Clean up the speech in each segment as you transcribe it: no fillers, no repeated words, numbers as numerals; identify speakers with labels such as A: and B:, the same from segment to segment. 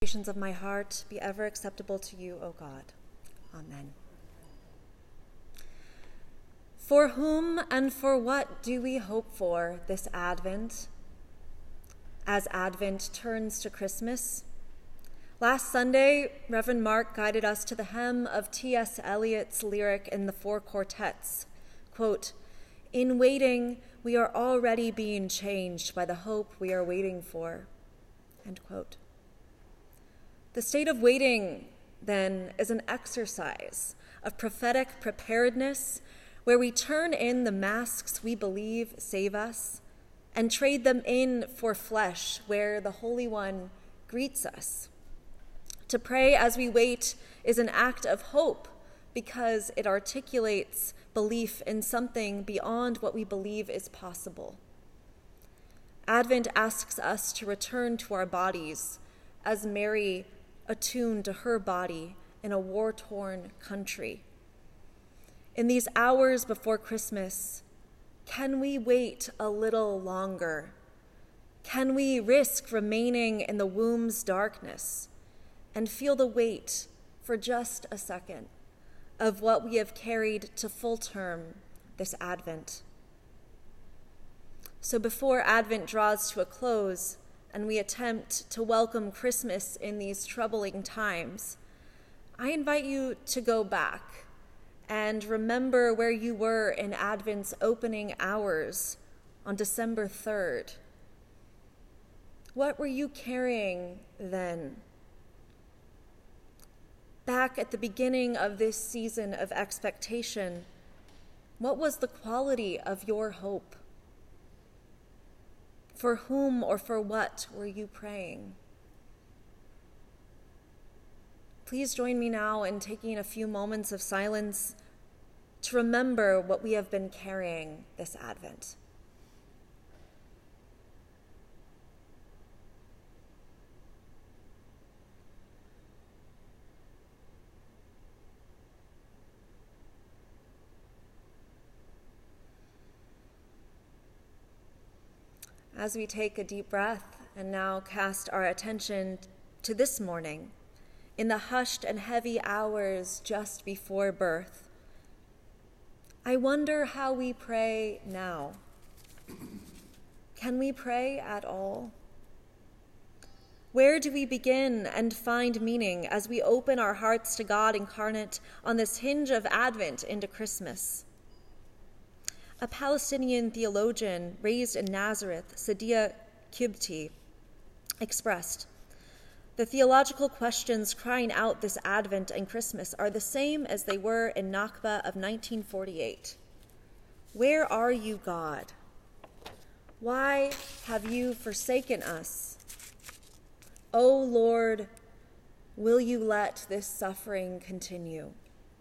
A: Meditations of my heart be ever acceptable to you, O God. Amen. For whom and for what do we hope for this Advent? As Advent turns to Christmas, last Sunday, Reverend Mark guided us to the hem of T.S. Eliot's lyric in the Four Quartets, quote, "In waiting, we are already being changed by the hope we are waiting for," end quote. The state of waiting, then, is an exercise of prophetic preparedness where we turn in the masks we believe save us and trade them in for flesh where the Holy One greets us. To pray as we wait is an act of hope because it articulates belief in something beyond what we believe is possible. Advent asks us to return to our bodies as Mary attuned to her body in a war-torn country. In these hours before Christmas, can we wait a little longer? Can we risk remaining in the womb's darkness and feel the weight for just a second of what we have carried to full term this Advent? So before Advent draws to a close, and we attempt to welcome Christmas in these troubling times, I invite you to go back and remember where you were in Advent's opening hours on December 3rd. What were you carrying then? Back at the beginning of this season of expectation, what was the quality of your hope? For whom or for what were you praying? Please join me now in taking a few moments of silence to remember what we have been carrying this Advent. As we take a deep breath and now cast our attention to this morning, in the hushed and heavy hours just before birth, I wonder how we pray now. Can we pray at all? Where do we begin and find meaning as we open our hearts to God incarnate on this hinge of Advent into Christmas? A Palestinian theologian raised in Nazareth, Sadia Kibti, expressed, "The theological questions crying out this Advent and Christmas are the same as they were in Nakba of 1948. Where are you, God? Why have you forsaken us? O Lord, will you let this suffering continue?"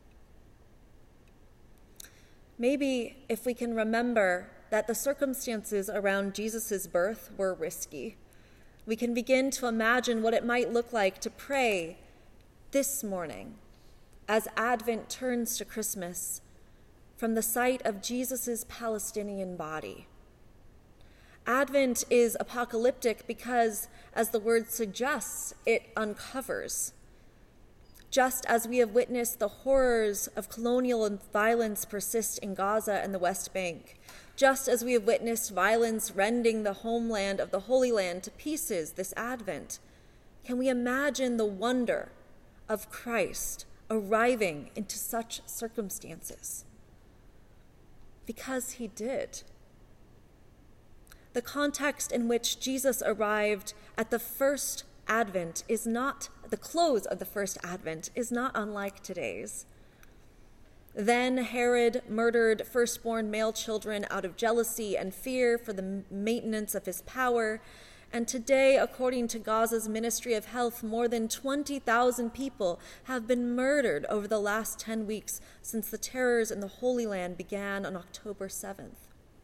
A: Maybe if we can remember that the circumstances around Jesus' birth were risky, we can begin to imagine what it might look like to pray this morning as Advent turns to Christmas from the site of Jesus' Palestinian body. Advent is apocalyptic because, as the word suggests, it uncovers. Just as we have witnessed the horrors of colonial violence persist in Gaza and the West Bank, just as we have witnessed violence rending the homeland of the Holy Land to pieces this Advent, can we imagine the wonder of Christ arriving into such circumstances? Because he did. The context in which Jesus arrived at the first Advent is not, the close of the first Advent is not unlike today's. Then Herod murdered firstborn male children out of jealousy and fear for the maintenance of his power. And today, according to Gaza's Ministry of Health, more than 20,000 people have been murdered over the last 10 weeks since the terrors in the Holy Land began on October 7th.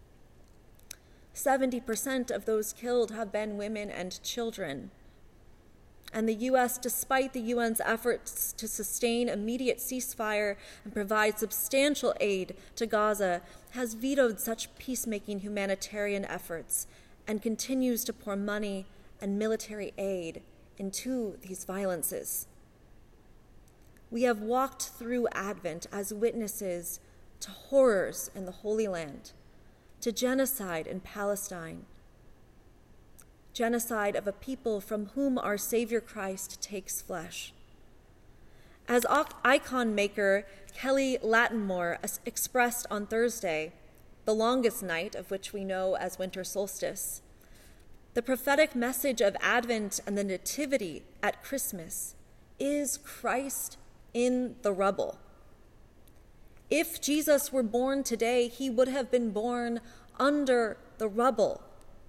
A: 70% of those killed have been women and children. And the U.S., despite the UN's efforts to sustain immediate ceasefire and provide substantial aid to Gaza, has vetoed such peacemaking humanitarian efforts and continues to pour money and military aid into these violences. We have walked through Advent as witnesses to horrors in the Holy Land, to genocide in Palestine, genocide of a people from whom our Savior Christ takes flesh. As icon maker Kelly Lattimore expressed on Thursday, the longest night of which we know as winter solstice, the prophetic message of Advent and the Nativity at Christmas is Christ in the rubble. If Jesus were born today, he would have been born under the rubble.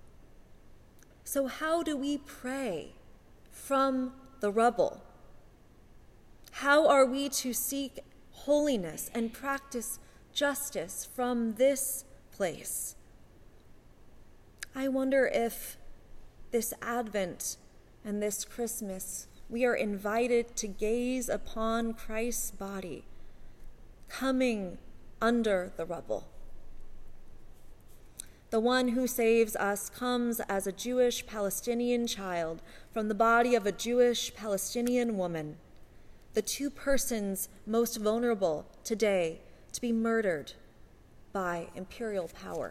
A: So how do we pray from the rubble? How are we to seek holiness and practice justice from this place? I wonder if this Advent and this Christmas, we are invited to gaze upon Christ's body coming under the rubble. The one who saves us comes as a Jewish Palestinian child from the body of a Jewish Palestinian woman, the two persons most vulnerable today to be murdered by imperial power.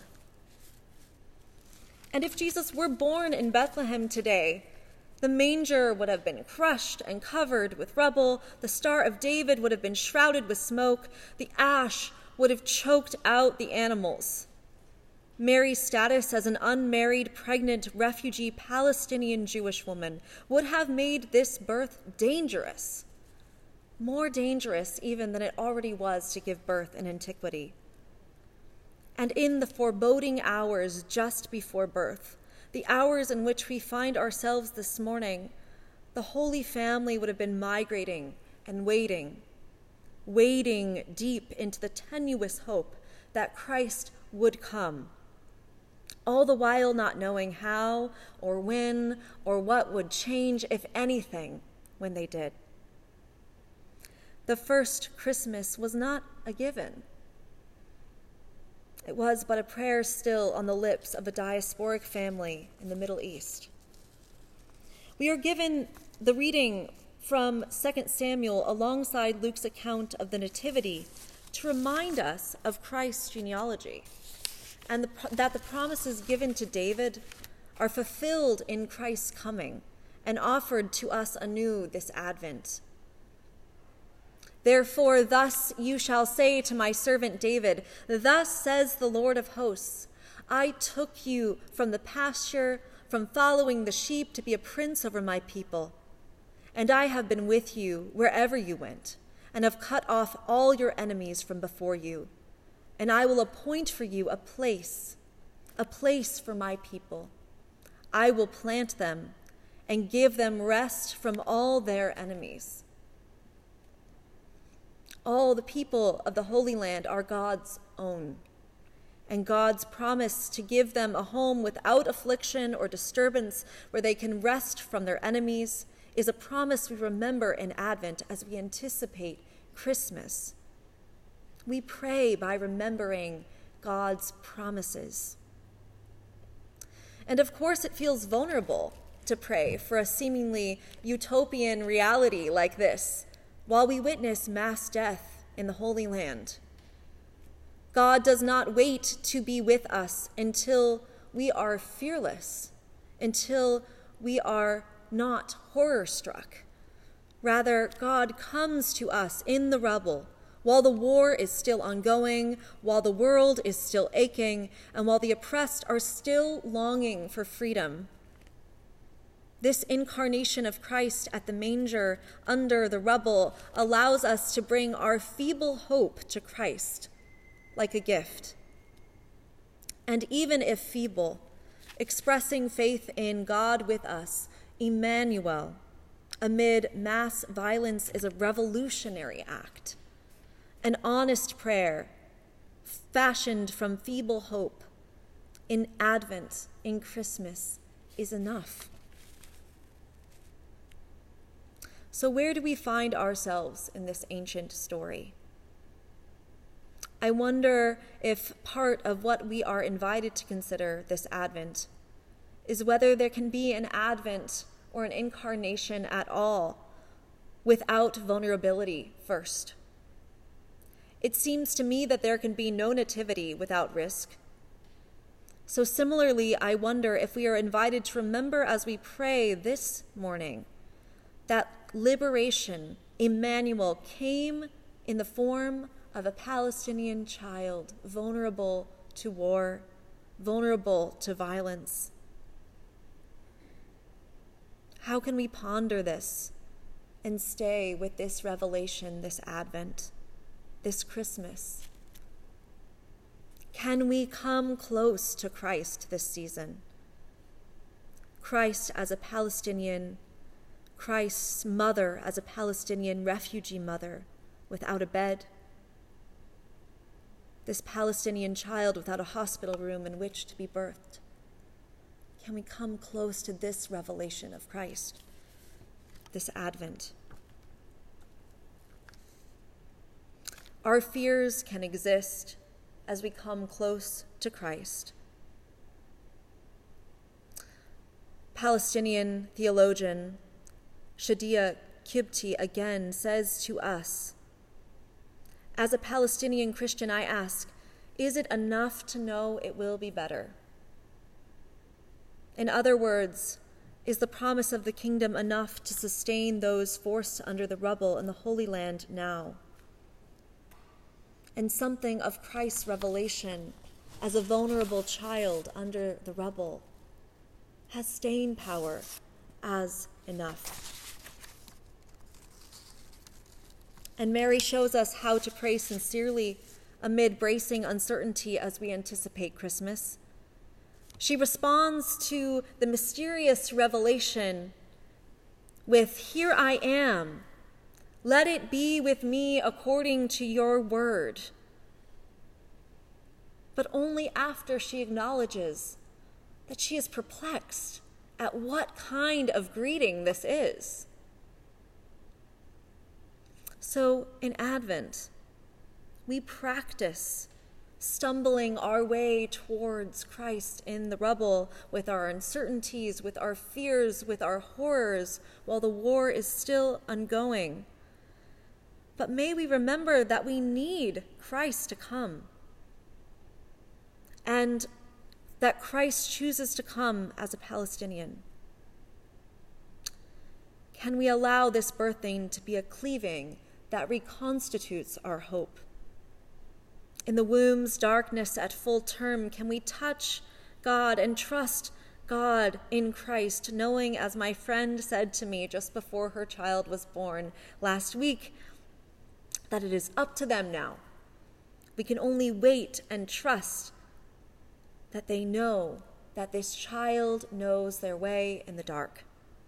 A: And if Jesus were born in Bethlehem today, the manger would have been crushed and covered with rubble, the Star of David would have been shrouded with smoke, the ash would have choked out the animals. Mary's status as an unmarried, pregnant, refugee Palestinian Jewish woman would have made this birth dangerous, more dangerous even than it already was to give birth in antiquity. And in the foreboding hours just before birth, the hours in which we find ourselves this morning, the Holy Family would have been migrating and wading deep into the tenuous hope that Christ would come, all the while not knowing how or when or what would change, if anything, when they did. The first Christmas was not a given. It was but a prayer still on the lips of a diasporic family in the Middle East. We are given the reading from 2 Samuel alongside Luke's account of the Nativity to remind us of Christ's genealogy and that the promises given to David are fulfilled in Christ's coming and offered to us anew this Advent. Therefore, thus you shall say to my servant David, thus says the Lord of hosts, I took you from the pasture, from following the sheep to be a prince over my people. And I have been with you wherever you went, and have cut off all your enemies from before you. And I will appoint for you a place for my people. I will plant them and give them rest from all their enemies. All the people of the Holy Land are God's own, and God's promise to give them a home without affliction or disturbance where they can rest from their enemies is a promise we remember in Advent as we anticipate Christmas. We pray by remembering God's promises. And of course, it feels vulnerable to pray for a seemingly utopian reality like this, while we witness mass death in the Holy Land. God does not wait to be with us until we are fearless, until we are not horror-struck. Rather, God comes to us in the rubble, while the war is still ongoing, while the world is still aching, and while the oppressed are still longing for freedom. This incarnation of Christ at the manger under the rubble allows us to bring our feeble hope to Christ like a gift. And even if feeble, expressing faith in God with us, Emmanuel, amid mass violence is a revolutionary act. An honest prayer fashioned from feeble hope in Advent, in Christmas, is enough. So where do we find ourselves in this ancient story? I wonder if part of what we are invited to consider this Advent is whether there can be an Advent or an incarnation at all without vulnerability first. It seems to me that there can be no nativity without risk. So similarly, I wonder if we are invited to remember as we pray this morning that liberation, Emmanuel, came in the form of a Palestinian child, vulnerable to war, vulnerable to violence. How can we ponder this and stay with this revelation this Advent, this Christmas? Can we come close to Christ this season? Christ as a Palestinian, Christ's mother as a Palestinian refugee mother without a bed, this Palestinian child without a hospital room in which to be birthed. Can we come close to this revelation of Christ, this Advent? Our fears can exist as we come close to Christ. Palestinian theologian Shadia Kibti again says to us, as a Palestinian Christian, I ask, is it enough to know it will be better? In other words, is the promise of the kingdom enough to sustain those forced under the rubble in the Holy Land now? And something of Christ's revelation as a vulnerable child under the rubble has staying power as enough. And Mary shows us how to pray sincerely amid bracing uncertainty as we anticipate Christmas. She responds to the mysterious revelation with, "Here I am. Let it be with me according to your word." But only after she acknowledges that she is perplexed at what kind of greeting this is. So in Advent, we practice stumbling our way towards Christ in the rubble with our uncertainties, with our fears, with our horrors, while the war is still ongoing. But may we remember that we need Christ to come, and that Christ chooses to come as a Palestinian. Can we allow this birthing to be a cleaving that reconstitutes our hope? In the womb's darkness at full term, can we touch God and trust God in Christ, knowing, as my friend said to me just before her child was born last week, that it is up to them now. We can only wait and trust that they know that this child knows their way in the dark.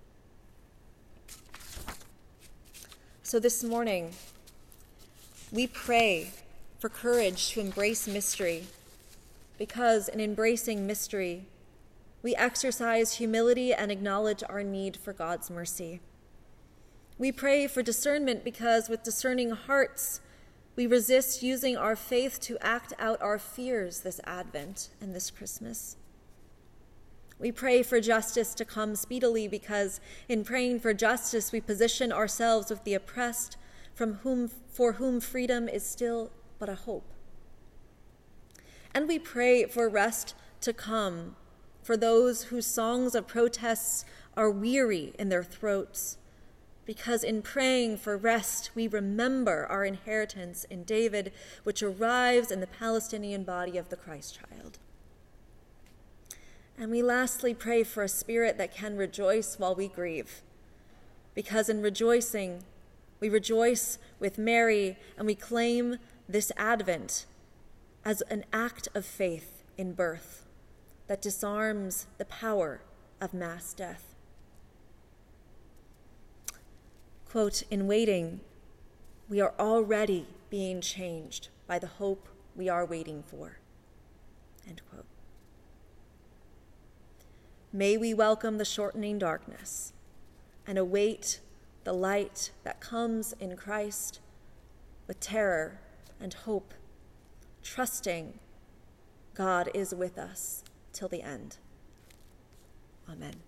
A: So this morning, we pray for courage to embrace mystery, because in embracing mystery, we exercise humility and acknowledge our need for God's mercy. We pray for discernment because with discerning hearts, we resist using our faith to act out our fears this Advent and this Christmas. We pray for justice to come speedily because in praying for justice, we position ourselves with the oppressed for whom freedom is still but a hope. And we pray for rest to come for those whose songs of protests are weary in their throats, because in praying for rest, we remember our inheritance in David, which arrives in the Palestinian body of the Christ child. And we lastly pray for a spirit that can rejoice while we grieve, because in rejoicing, we rejoice with Mary and we claim this Advent as an act of faith in birth that disarms the power of mass death. Quote, "In waiting, we are already being changed by the hope we are waiting for." End quote. May we welcome the shortening darkness and await the light that comes in Christ with terror and hope, trusting God is with us till the end. Amen.